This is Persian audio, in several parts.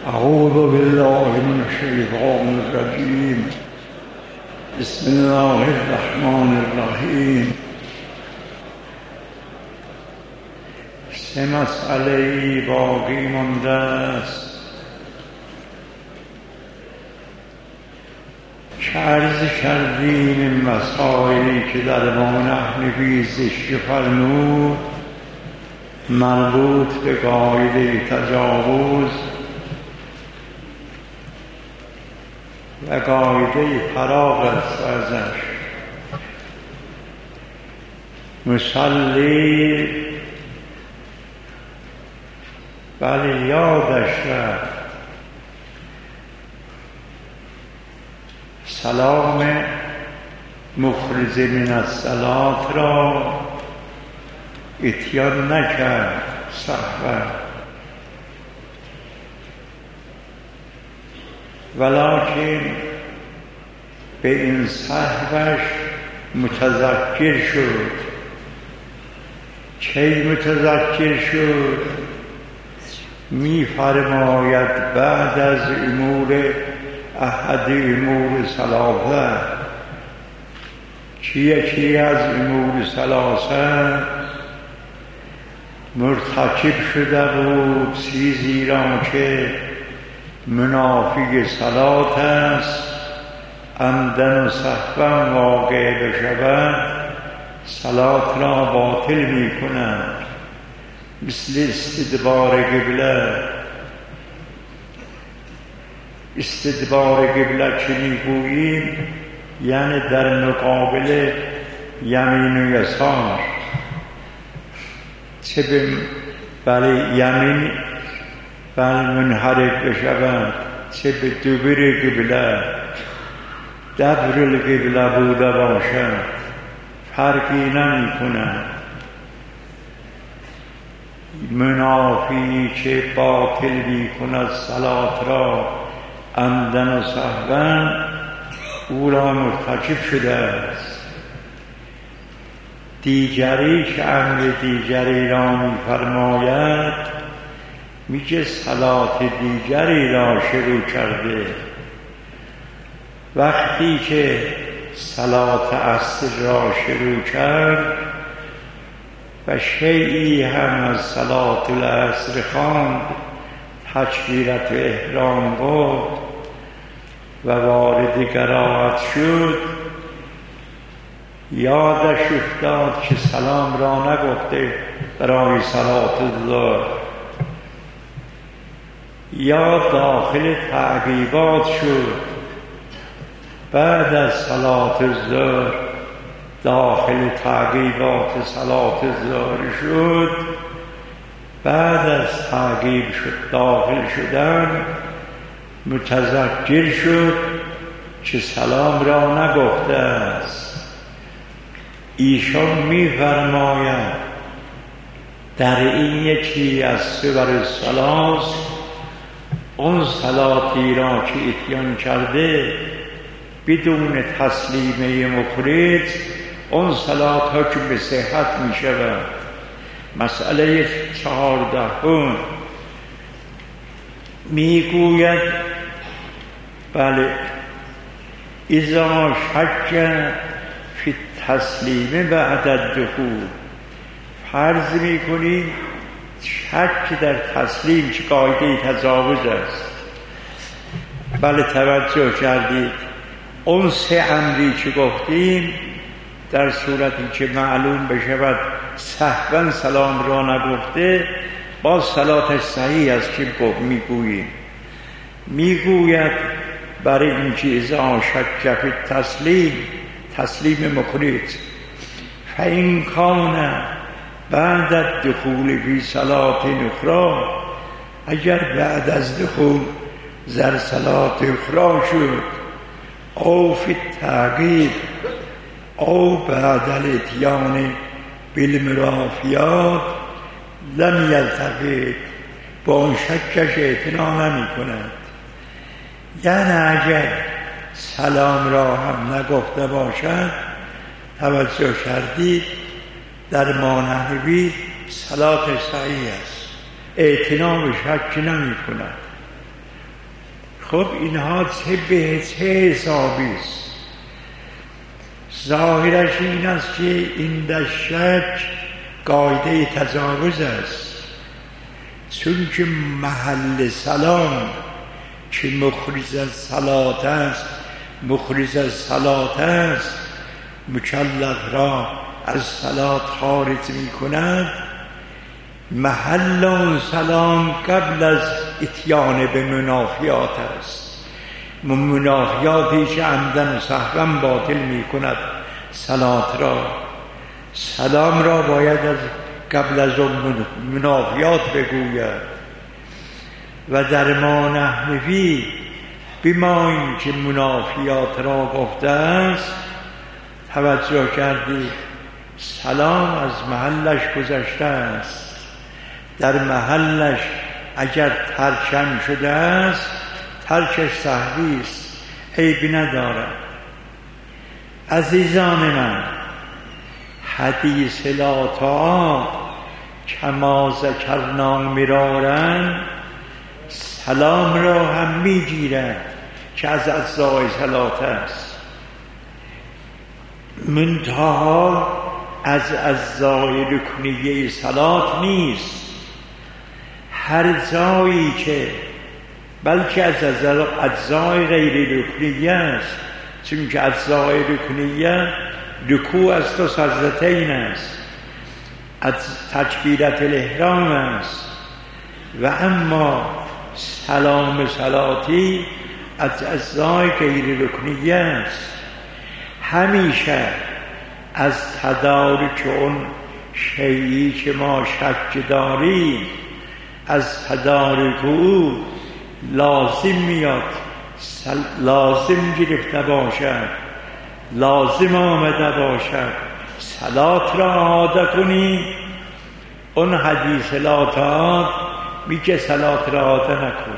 أعوذ بالله من الشيطان الرجيم. بسم الله الرحمن الرحیم. سه مسئله باقی مانده است. چه عرض کردیم این مسائلی که در مانحنفی زشت فرمود مربوط به قاعده تجاوز و قاعده فراغ است ازش. مصلی بله یادش رفت سلام مخرج من الصلاة را اتیان نکرد سهوا، ولکن به این سهوش متذکر شد. چه متذکر شد؟ می فرماید بعد از امور احد امور ثلاثه. چی از امور ثلاثه مرتکب شده بود چیزی را که منافی صلات است، عمدن و سهوا واقع بشود صلات را باطل می کند. مثل استدبار قبله. استدبار قبله چه میگوییم؟ یعنی در مقابل یمین و یسار، چه به بله یمین بله منحرف بشود، چه به دبر قبله دبر القبله بوده باشد، فرقی نمی کند. منافی که باطل می کند صلات را عمدن و سهوا او را مرتکب شده است. دیگری که امر دیگری را می فرماید میگه صلات دیگری را شروع کرده. وقتی که صلات عصر را شروع کرد و شیئی هم از صلات العصر خواند، تکبیرت احرام بود و وارد قرائت شد، یادش افتاد که سلام را نگفته برای صلات الظهر، یا داخل تعقیبات شد. بعد از صلات الظهر داخل تعقیبات صلات الظهر شد. بعد از تعقیب شد داخل شدن متذکر شد که سلام را نگفته است. ایشان می فرماید در این یکی از صور ثلاث اون صلاتی را که اتیان کرده بدون تسلیمه مخرج، اون صلات ها که به صحت می شود. مسئله 14 می گوید بله اذا شک فی التسلیم بعد الدخول. فرض می کنید شک در تسلیم که قاعده تجاوز است. بله توجه کردید. اون سه امری که گفتیم در صورتی که معلوم بشود سهوا سلام را نگفته باز صلاتش صحیح است که میگوییم. میگوید برای اینکه اذا شک فی تسلیم مخرج فإن کان بعد الدخول فی صلاة اخری، اگر بعد از دخول در صلات اخری شد، او فی التعقیب او بعد الاتیان بالمرافیات لم یلتفت، با اون شکش اعتنا نمی کند. یعنی اگر سلام را هم نگفته باشد، توجه کردید در مانحنفی صلاتش صحیح است، اعتنا به شک نمی کند. خب اینها چه حسابیست؟ ظاهرش این است که این در شک قاعده تجاوز است، چون که محل سلام که مخرج از صلات است مکلف را از صلات خارج می کند. محل اون سلام قبل از اتیان به منافیات است، منافیاتی که عمدن و سهوا باطل می کند صلات را. سلام را باید از قبل از اون منافیات بگوید. و در ما نحنفی بما این که منافیات را گفته است توجه کردی سلام از محلش گذشته است، در محلش اگر ترکم شده است ترکش سهوی است، عیبی ندارد. عزیزان من، حدیث لا طاعات کما ذکرنا مرارا سلام را هم میگیرد که از اجزای صلات است، منتها از اجزای رکنیه صلات نیست. هر جایی که بلکه از اجزای غیر رکنیه است، چون که اجزای رکنیه رکوع است و سجدتین است، از تکبیرت الاحرام است، و اما سلام صلاتی از اجزای غیر رکنیه است. همیشه از تدارک اون شیئی که ما شک داریم، از تدارک او لازم میاد، لازم گرفته باشد، لازم آمده باشد صلات را آماده کنی. اون حدیث لا طاعات میگه صلات را آماده نکن،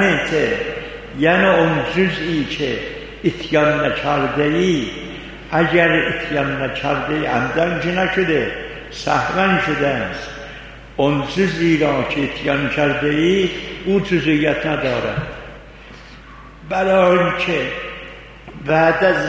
یعنی اون جزئی که اتیان نکرده ای، اگر اتیان نکرده ای عمدن که نشده سهوا شده است، اون جزئی را که اتیان کرده ای او جزئیت ندارد. برای اینکه بعد از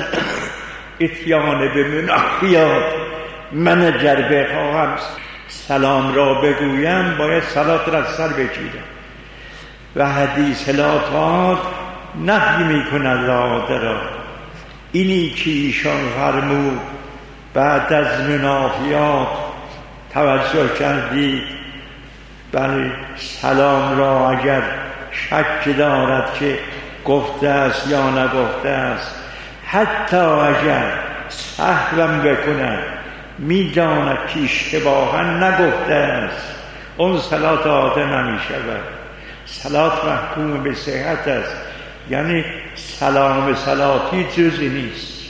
اتیان به منافیات من اگر بخواهم سلام را بگویم باید صلات را سر بگیرم. و حدیث لا طاعات نفی می کند عاده را. اینی که ایشان فرمود بعد از منافیات توجه کردید بر سلام را اگر شک دارد که گفته است یا نگفته است، حتی اگر سهوا بکند میداند که اشتباها نگفته است، اون صلات عاده نمی شود. صلات محکوم به صحت است، یعنی سلام صلاتی جزئی نیست.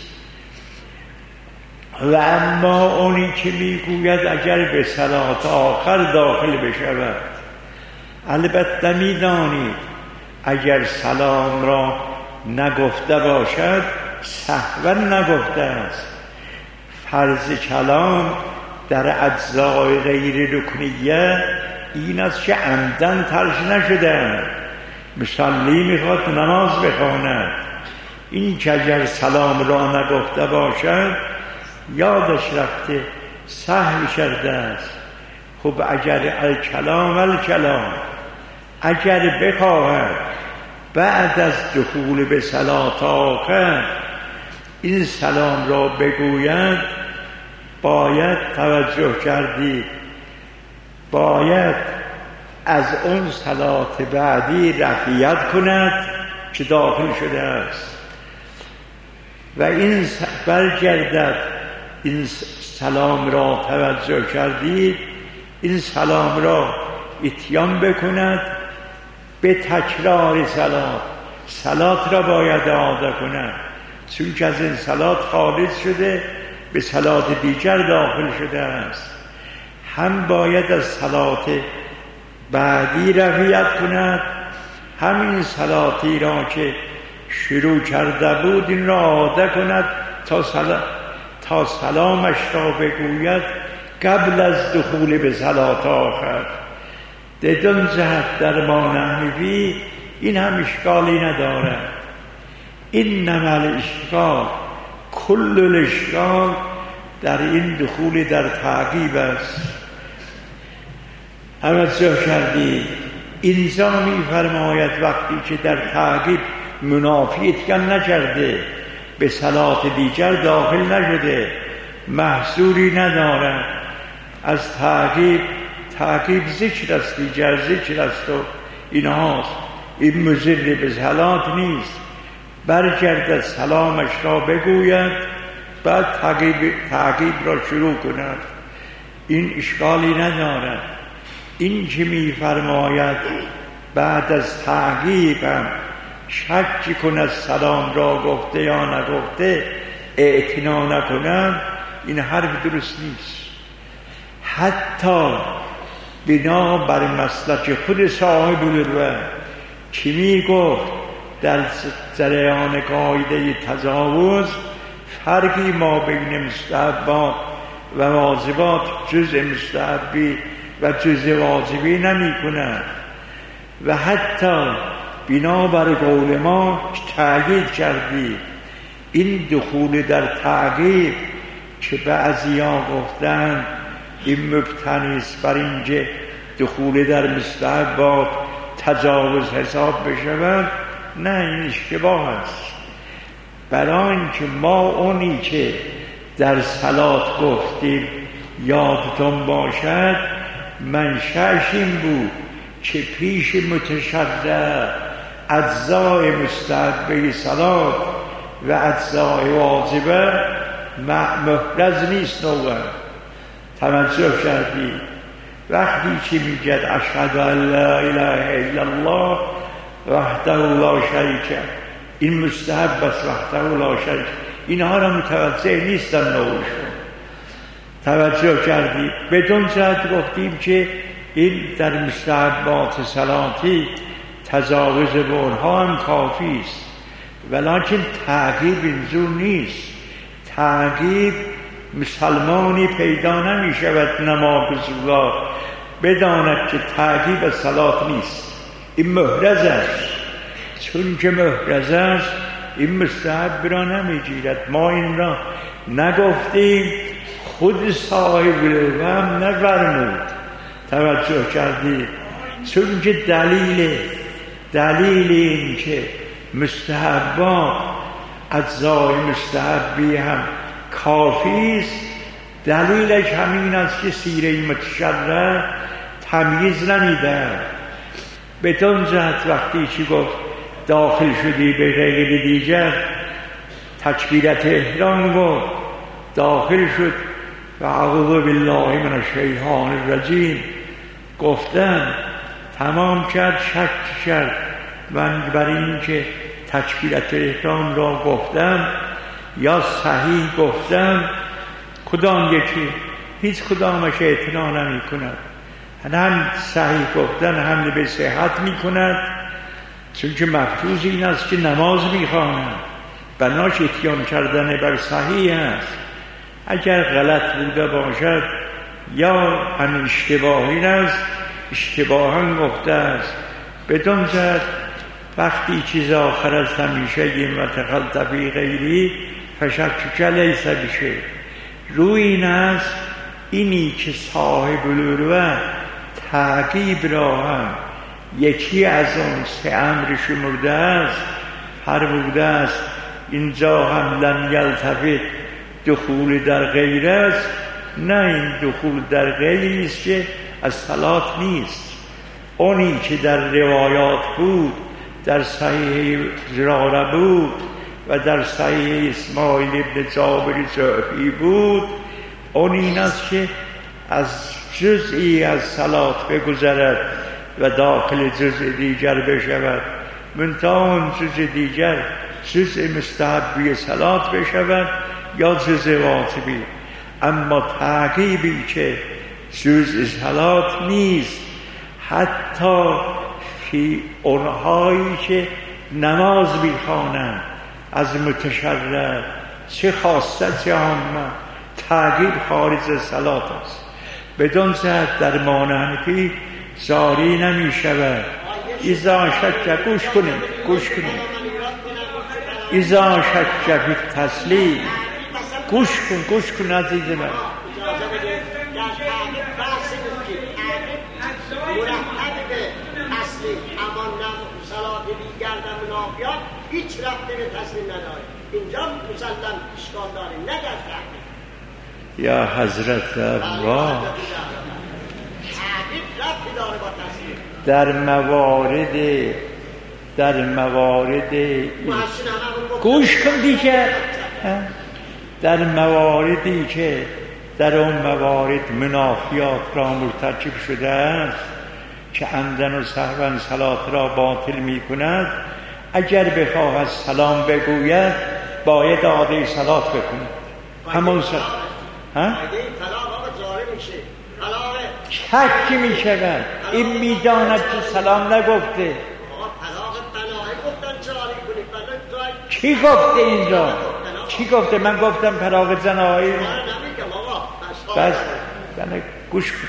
و اما اونی که میگوید اگر به صلات آخر داخل بشود، البته میدانید اگر سلام را نگفته باشد سهوا نگفته است. فرض کلام در اجزای غیر رکنیه این است که عمدن ترک نشده. مصلی میخواد نماز بخواند، این که اگر سلام را نگفته باشد یادش رفته سهو کرده است. خب اگر الکلام اگر بخواهد بعد از دخول به صلات آخر این سلام را بگوید، باید توجه کردید باید از اون صلات بعدی رفعیت کند که داخل شده است و این برگردد. این سلام را توجه کردید، این سلام را اتیان بکند به تکرار صلات را باید اعاده کند، چون که از این صلات خارج شده به صلات دیگر داخل شده است. هم باید از صلات بعدی رفعیت کند، همین صلاتی را که شروع کرده بود این را اعاده کند تا سلامش را بگوید قبل از دخول به صلات آخر. بدون جهت در ما نحنفی این هم اشکالی ندارد. اینما الاشکال کل الاشکال در این دخول در تعقیب است. توجه کردید اینجا می‌فرماید وقتی که در تعقیب منافی اتکان نکرده، به صلات دیگر داخل نشده، محصولی ندارد. از تعقیب ذکر است، دیگر ذکر است و اینهاست. این مضر به صلات نیست. برگردد سلامش را بگوید، بعد تعقیب را شروع کند. این اشکالی ندارد. این که می‌فرماید بعد از تعقیب هم شک کند سلام را گفته یا نگفته، اعتنا نکنم، این حرف درست نیست. حتی بنا بر مسلک خود صاحب الروح که میگفت در جریان قاعده تجاوز فرقی ما بین مستحبات و واجبات جزء مستحبی و جزء واجبی نمی کند. و حتی بنا بر قول ما تأکید کردی این دخول در تعقیب که بعضی‌ها گفتند این مبتنی است بر اینکه دخول در مستحبات تجاوز حساب بشود، نه، این اشتباه است. برای اینکه ما اونی که در صلات گفتیم یادتون باشد منشأش این بود که پیش متشرع اجزای مستحبه صلات و اجزای واجبه محرز نیست. نوعا توجه کردی وقتی که میگد اشهد ان لا اله الا الله وحده لا شریک، این مستحب است، وحده لا شریک، اینها را متوجه نیستن نوعشون. توجه کردی بدون جهت گفتیم که این در مستحبات صلاتی تجاوز به اونها هم کافی است، ولیکن تعقیب اینجور نیست. تعقیب مسلمانی پیدا نمی شود نماز الله بداند که تعقیب صلات نیست. این محرز است. چون که محرز است این مستحب را نمی گیرد. ما این را نگفتیم، خود صاحب الوهم نفرمود. توجه کردید؟ چون که دلیل این که مستحبات اجزای مستحبی هم کافی است، دلیلش همین است که سیره متشرع تمییز نمیده. بدون جهت وقتی چی گفت داخل شدی به غیر دیگر، تکبیرت احرام گفت داخل شد و اعوذ بالله من الشیطان الرجیم گفتن، تمام کرد، شک کرد من بر این که تکبیرت احرام را گفتم یا صحیح گفتم، کدام یکی؟ هیچ کدامش اعتنا نمی کند. هم صحیح گفتن هم به صحت می کند، چون که مفروض این است که نماز می خواند، بناش اتیان کردن بر صحیح است. اگر غلط بوده باشد یا هم اشتباهی است، اشتباهاً گفته است. بدون جد وقتی چیز آخر است همیشه این و تخلط فی غیری فشک لیس بشه. روی این است اینی که صاحب الروح تعقیب را هم یکی از اون سه امر شمرده است، فرموده است اینجا هم لم یلتفت دخول در غیر است. نه، این دخول در غیر است که از صلات نیست. اونی که در روایات بود، در صحیح زراره بود و در صحیح اسماعیل ابن جابر جعفی بود، اون این است که از جزئی از صلات بگذرد و داخل جزء دیگر بشود، منتها اون جزء دیگر جزء مستحبی صلات بشود یا جزء واجبی. اما تعقیبی که جزء صلات نیست، حتی که اونهایی که نماز می‌خوانند از متشرع چه خاصه چه عامه، تعقیب خارج از صلات است. بدون جهت در حنفی جاری نمی شود. اذا شک گوش کنید اذا شک فی التسلیم گوش کن عزیز من. هیچ ربطی به تسلیم نداره. اینجا مسلم اشکال داره نه در تحقیق. یا حضرت الله تحقیق ربطی داره با تسلیم. در موارد گوش کن دیگه. در مواردی که در اون موارد منافیات را مرتکب شده است که عمدن و سهوا صلات را باطل می کند، اگر بخواهد سلام بگوید باید آده صلات بکند. همون سلام شکی می شود. این می داند که سلام نگفته. کی گفته اینجا؟ کی گفته؟ من گفتم طلاق زنایی. بس گوش کن.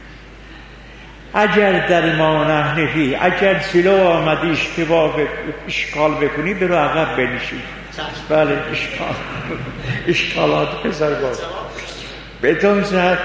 اگر در ما نحنفی اگر سلو آمدی اشکال بکنی برو عقب بنشی. بله اشکالات بذار باز بدون صحت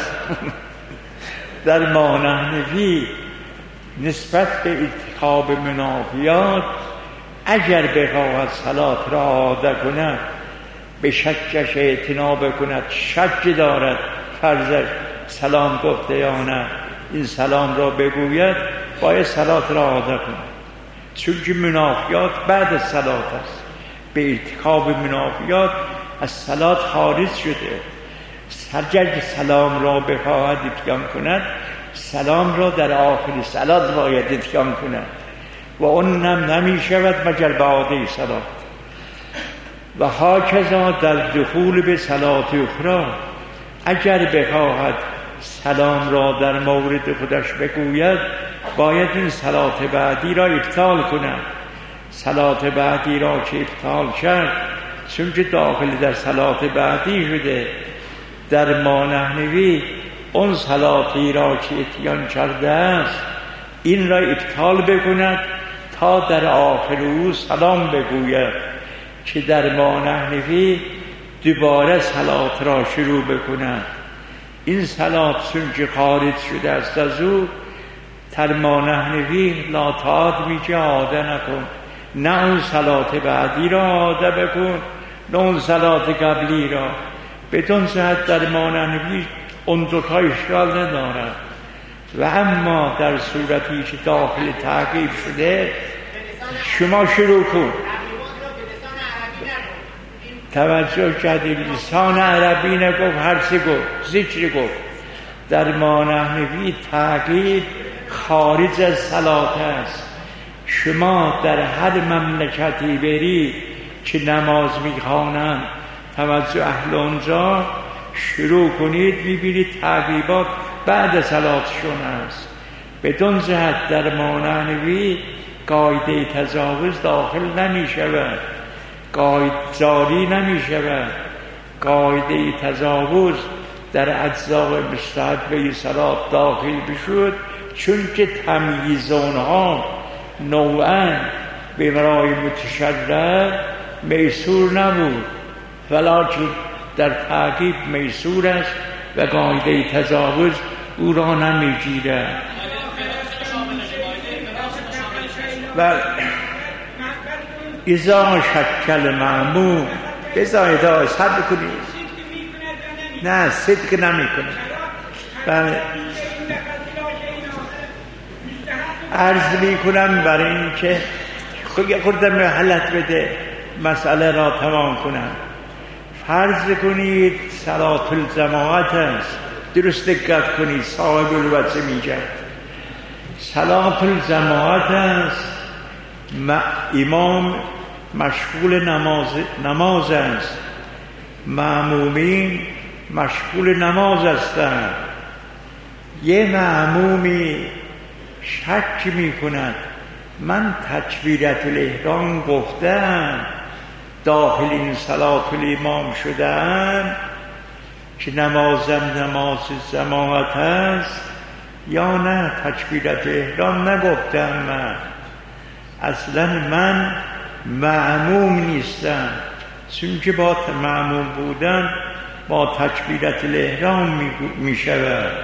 در ما نحنفی نسبت به ارتکاب منافیات اگر بخواهد صلات را عاده کند به شکش اعتنا کند، شک دارد فرضش سلام گفته یا نه، این سلام را بگوید باید صلات را عاده کند. چون که منافیات بعد از صلات است. به ارتکاب منافیات از صلات خارج شده. اگر سلام را بخواهد اتیان کند سلام را در آخر صلات باید اتیان کند و اون نمی شود مگر به عاده صلات. و هاکذا در دخول به صلات اخرى اگر بخواهد سلام را در مورد خودش بگوید باید این صلات بعدی را ابطال کند. صلات بعدی را که ابطال کرد چون که داخل در صلات بعدی شده، در ما نحنوی اون صلاتی را که اتیان کرده است این را ابطال بکند تا در آخر او سلام بگوید که در ما نحنوی دوباره صلات را شروع بکند. این صلات چون که خارج شده است از او در ما نحنوی لا تعاد میگه عاده نکن، نه اون صلات بعدی را عاده بکن نه اون صلات قبلی را. بدون صحت در ما نحنوی اون دوتا اشکال ندارد. و اما در صورتی که داخل تعقیب شده شما شروع کن. توجه کردید لسان عربی نگفت، هر سه گفت، ذکر گفت. در ما نحنوی تعقیب خارج از صلات است. شما در هر مملکتی بری که نماز میخوانند توجه اهل اونجا شروع کنید میبینید تعقیبات بعد صلاتشون است. بدون جهت در ما نحنوی قاعده تجاوز داخل نمی شود، قاعده جاری نمی شود. قاعده تجاوز در اجزاء مستحبه صلات داخل بشود چون که تمییز اونها نوعا به برای متشرع میسور نبود، ولکن در تعقیب میسور است و قاعده تجاوز او را نمیگیرد. و اذا شکل معموم بذارید صبر کنید. نه صدق نمی کنید. بله عرض می کنم برای این که خود حالت بده مسئله را تمام کنم. فرض کنید صلات الجماعت است، درست دقت کنید، صاحب الوجه میگه صلات الجماعت است، امام مشغول نماز است، مأمومین مشغول نماز هستند. یه مأمومی شک می کند من تکبیرت الاحرام گفتم داخل این صلات الامام شدم که نمازم نماز جماعت است، یا نه تکبیرت احرام نگفتم، من اصلا من معموم نیستم، چون که با معموم بودن با تکبیرت الاحرام می شود.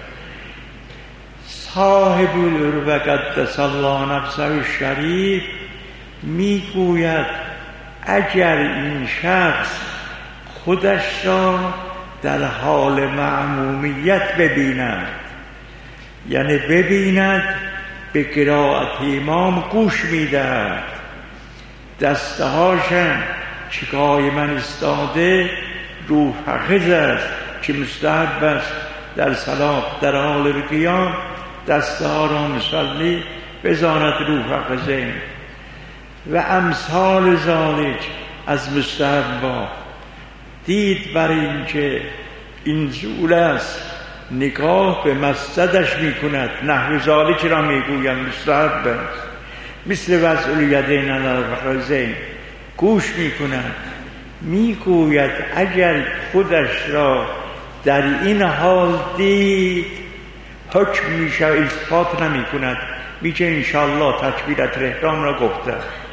صاحب العروة قدس الله نفسه الشریف می گوید اگر این شخص خودش را در حال معمومیت ببیند، یعنی ببیند به قرائت امام گوش میدهد، دسته هاشم که قایما استاده روح حقیز است که مستحب است در صلات در حال قیام دسته ها را مصلی بزاند روح حقیزین و امثال ذالک از مستحبات. دید برای اینکه این زول است نگاه به مسجدش می کند، نحو ذالک را می گویم مستحب است، مثل وضع الیدین علی الفخذین گوش می کند. می گوید اگر خودش را در این حال دید حکم می شود، اثبات نمی کند، می که انشاءالله تکبیرت الاحرام را گفته.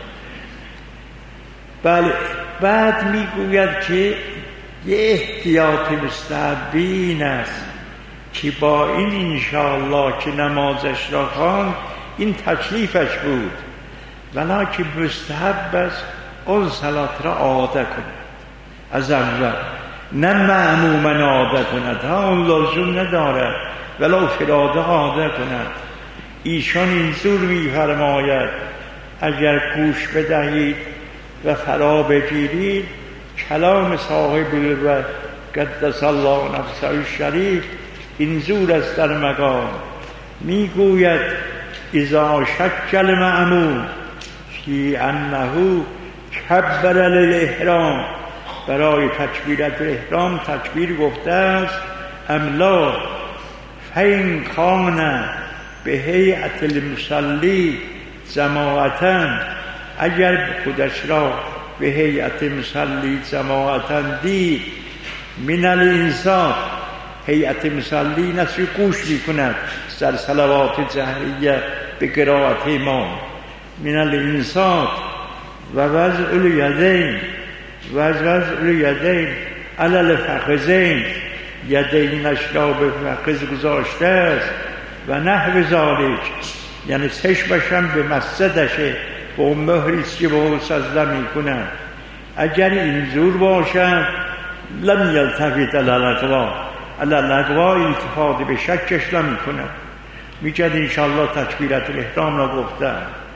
بله بعد می گوید که یه احتیاط مستحبین است که با این انشاءالله که نمازش را خواند این تکلیفش بود، ولیکن مستحب است اون صلات را عاده کند از اول، نه معموما عاده کند، ها اون لزوم ندارد ولو فراده عاده کند. ایشان اینجور می‌فرماید اگر گوش بدهید و فرا بگیرید کلام صاحب العروة قدس الله نفسه الشریف اینجور است در مقام میگوید اذا شک المأموم فی انه کبر للاحرام، برای تکبیرت الاحرام تکبیر گفته است، املا فین کان به هیئت المصلی جماعتا، اگر خودش را به هیئت مصلی جماعتا دید، من الانصات، هیئت مصلی نصف گوش می کند در صلوات جهریه به قرائت امام، من الانصات و وضع الیدین و وضع الیدین علی الفخذین، یدینش را به فخذ گذاشته است و نحو ذالک، یعنی چشمش هم به مسجدشه با اون مهریست که به او سجده می کند. اگر اینجور باشد لم یلتفت علی الاغوا، التفات به شکش نمی کند، میگد انشاءالله تکبیرت الاحرام را گفته.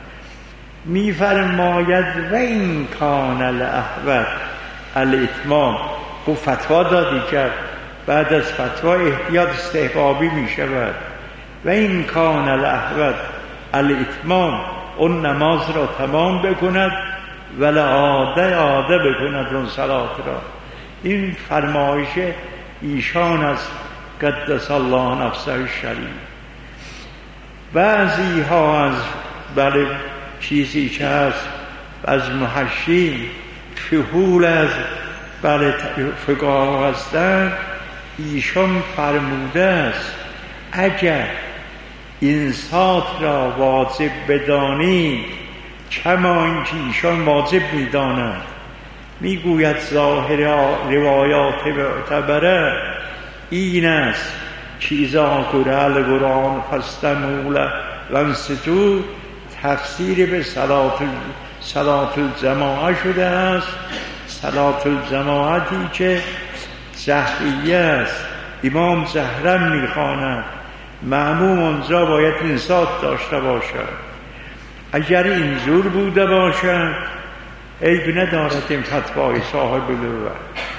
میفرماید و این کان الاحوط الاتمام، او فتوا دادی که بعد از فتوا احتیاط استحبابی می شود. و این کان الاحوط الاتمام، اون نماز را تمام بکند ولی عاده بکند اون صلات را. این فرمایش ایشان از قدس الله نفسه الشریف. بعضی ها از بله چیزی که هست از محشین فحول از بله فقها هستند، ایشان فرموده است اگر انصات را واجب بدانی کما اینکه ایشان واجب میدانند، میگوید ظاهر روایات معتبره این است که اذا قرئ القرآن فاستمعوا له وانصتوا تفسیر به صلات الجماعه شده است. صلات الجماعتی که جهریه است، امام جهرا میخواند، مأموم اونجا باید انصات داشته باشد. اگر اینجور بوده باشد عیب ندارد این فتوای صاحب العروة.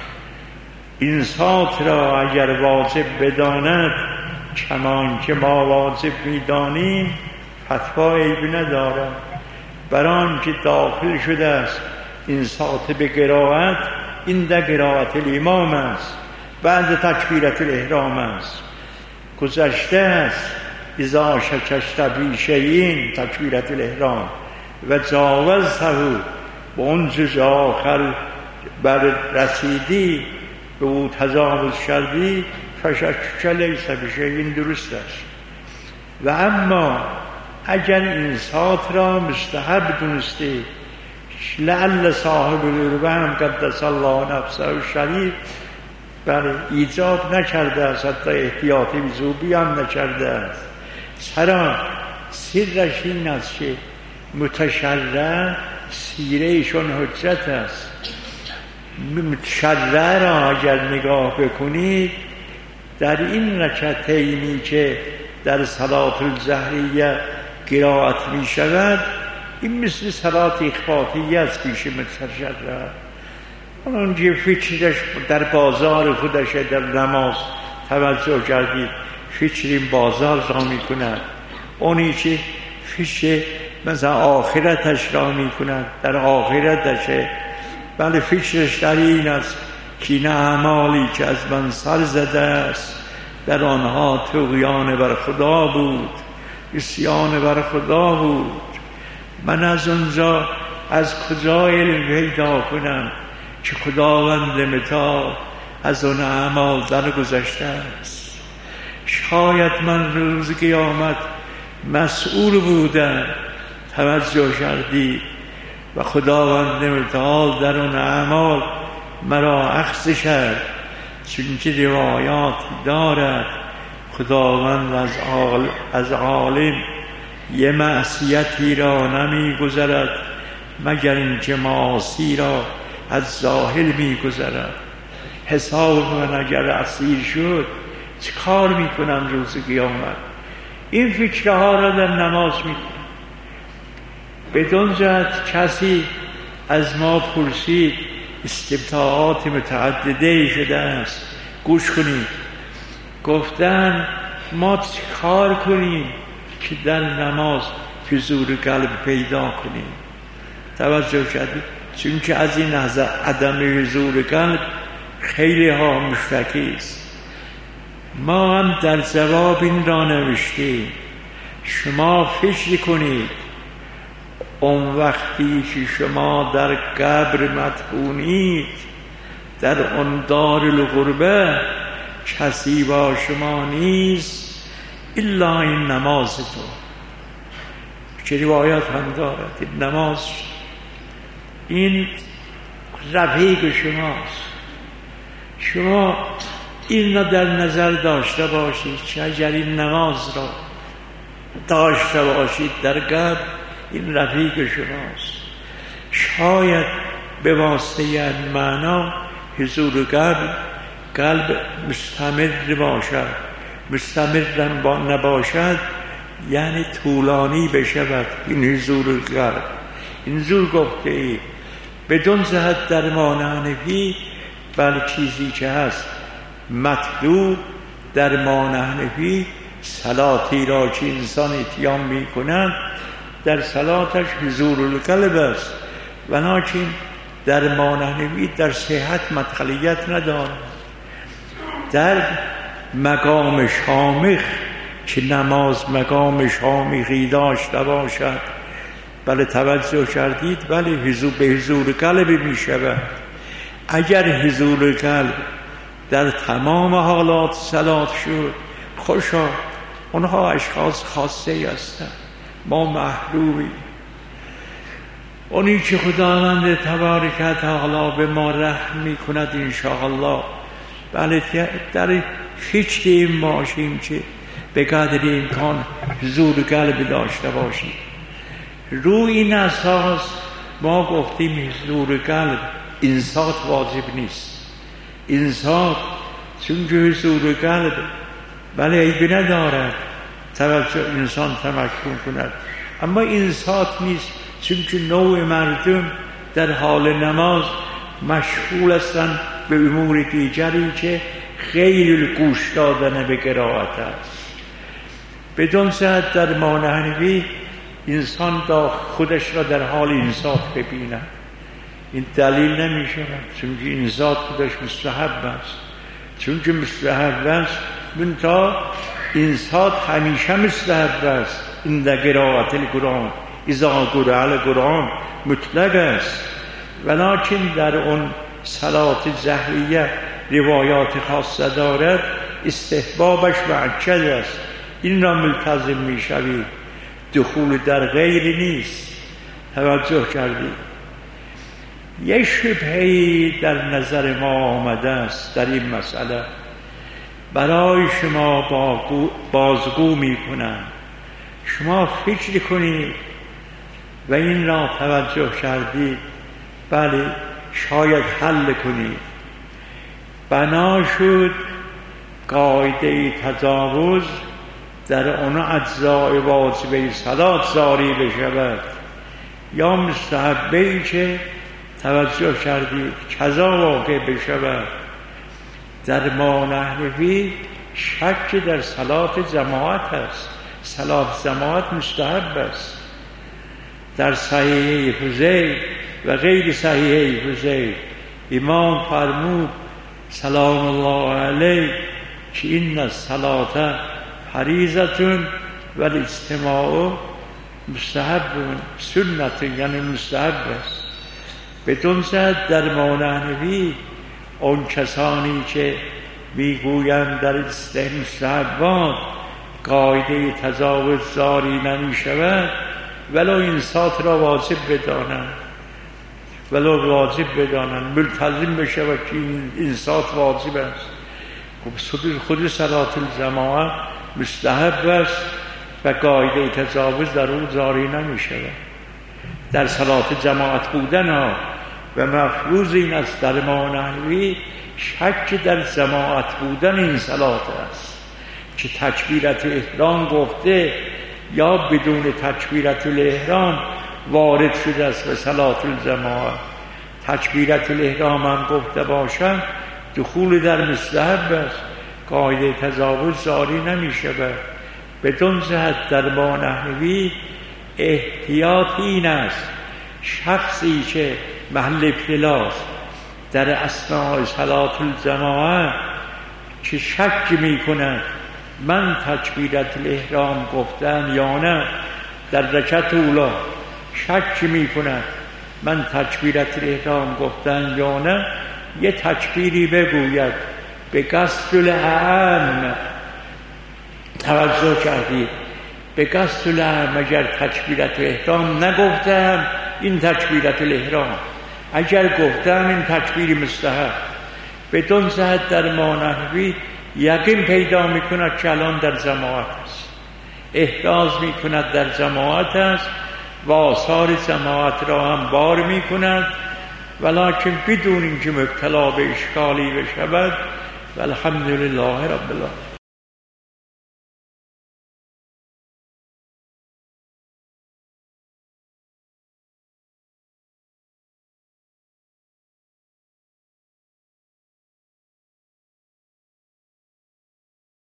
انصات را اگر واجب بداند چمان که ما واجب میدانیم فتوا عیب ندارد، بران که داخل شده است انصات به قرائت، این در قرائت الامام است، بعد تکبیرت الاحرام است. گذشته است اذا شکشت فی شیء تکبیرت الاحرام و جاوزته و اون جز آخر بر رسیدی به او تجاوز کردی فشکک لیس بشیء، این درست است. و اما اگر انصات را مستحب دونسته، لعل صاحب العربه هم قدس الله نفسه شریف بله ایجاب نکرده است، حتی احتیاطی وضوئی هم نکرده است. چرا؟ سرش این است که متشرع سیرهشون حجت است. متشرع را اگر نگاه بکنید در این رکعتینی که در صلات الجهریه قرائت می شود، این مثل صلات اخفاقیه است پیش متشرع. اون که فکرش در بازار خودش در نماز توجه کردید، فکر این بازار را می کند، اونی که فکر مثلا آخرتش را می کند در آخرتش، بله فکرش در این است که این اعمالی که از من سر زده است در آنها طغیان بر خدا بود، عصیان بر خدا بود. من از اونجا از کجا علم پیدا کنم که خداوند متاع از اون اعمال در گذشته است؟ شاید من روز قیامت مسئول بودم، توجه کردی و خداوند متعال در اون اعمال مرا اخذ کرد، چونکه روایات دارد خداوند از عالم یه معصیتی را نمی گذرد مگر اینکه معاصی را از ظاهر می گذرد. حساب من اگر اسیر شد چه کار می کنم روز قیامت؟ این فکرها را در نماز می کنم. بدون جهت کسی از ما پرسید، استفتاءات متعدده شده است، گوش کنید. گفتن ما چه کار کنیم که در نماز حضور قلب پیدا کنیم؟ توجه کردید؟ چون که از این عدم حضور قلب خیلی ها مشتکی است. ما هم در جواب این را نوشتیم، شما فکر کنید اون وقتی که شما در قبر مدفونید، در اون دار الغربه کسی با شما نیست الا این نماز تو، که روایت هم دارد این نماز، این رفیق شماست. شما این را در نظر داشته باشید که اگر این نماز را داشته باشید در قبر، این رفیق شماست. شاید به واسطه این معنا حضور قلب مستمر باشد. مستمر نباشد یعنی طولانی بشود این حضور قلب. اینجور گفته ای بدون جهت در حنفی، بله چیزی که هست مطلوب در حنفی، صلاتی را که انسان اتیان می کند در صلاتش حضور القلب است، ولکن در حنفی در صحت مدخلیت ندارد. در مقام شامخ که نماز مقام شامخی داشته باشد، بله توجه کردید، بله به حضور قلب می شود. اگر حضور قلب در تمام حالات صلات شد، خوشا اونها اشخاص خاصه هستند، ما محرومی. اونی که خداوند تبارک تعالی به ما رحم می کند انشاءالله، بله در فکر این باشیم که به قدر امکان حضور قلب داشته باشیم. روی این اساس ما گفتیم حضور قلب انصات واجب نیست. انصات چون که حضور قلب بله عیب ندارد، توجه انسان تمکن کند، اما انصات نیست چون که نوع مردم در حال نماز مشغول هستند به امور دیگری که غیر گوش دادن به قرائت است. بدون جهت در حنفی انسان خودش را در حال انصات ببیند، این دلیل نمی شود، چون که انصات خودش مستحب است. چون که مستحب است، منتها انصات همیشه مستحب است. این در قرائت القرآن اذا قرئ القرآن مطلق است، ولکن در اون صلات جهریه روایات خاصه دارد، استحبابش مؤکد است. این را ملتزم می شوید. دخول در غیر نیست. توجه کردید؟ یه شبهه‌ای در نظر ما آمده است در این مسئله، برای شما بازگو می کنم. شما فکر کنید و این را توجه کردید، بله شاید حل کنید. بنا شد قاعده تجاوز در آن اجزای واجبه صلات جاری بشود یا مستحبه‌ای که توجه کردید کذا واقع بشود. در ما نحوی شک در صلات جماعت است. صلات جماعت مستحب است. در صحیح فضیل و غیر صحیح فضیل امام فرمود سلام الله علیه که این الصلاة فریضة و الاجتماع مستحب سنت، یعنی مستحب است. بدون زد در ما نحوی اون کسانی که میگویند در مستحبات قاعده تجاوز جاری نمی شود، ولو انصات را واجب بدانند، ملتزم بشود که این انصات واجب است. خود صلات الجماعه مستحب است و قاعده تجاوز در او جاری نمی شود. در صلات جماعت بودن ها و مفروض این است در ما نحوی شک در جماعت بودن این صلات است که تکبیرت احرام گفته یا بدون تکبیرت الاحرام وارد شده است به صلات الجماعه. تکبیرت الاحرام هم گفته باشد دخول در مستحب است، قاعده تجاوز جاری نمی شود. بدون جهت در ما نحوی احتیاط این است شخصی که محل ابتلاس در اثناء صلات الجماعه که شک می کند من تکبیرت الاحرام گفتم یا نه، در رکعت اولی شک می کند من تکبیرت الاحرام گفتم یا نه، یه تکبیری بگوید به قصد الاعم. توجه کردید؟ به قصد الاعم. اگر تکبیرت الاحرام نگفتم این تکبیرت الاحرام، اگر گفتم این تکبیر مستحب. بدون زهد در ما نحوی یقین پیدا میکند که الان در جماعت است، احراز میکند در جماعت است و آثار جماعت را هم بار میکند، ولکن بدون اینکه مبتلا به اشکالی بشود. والحمدلله رب العالمین.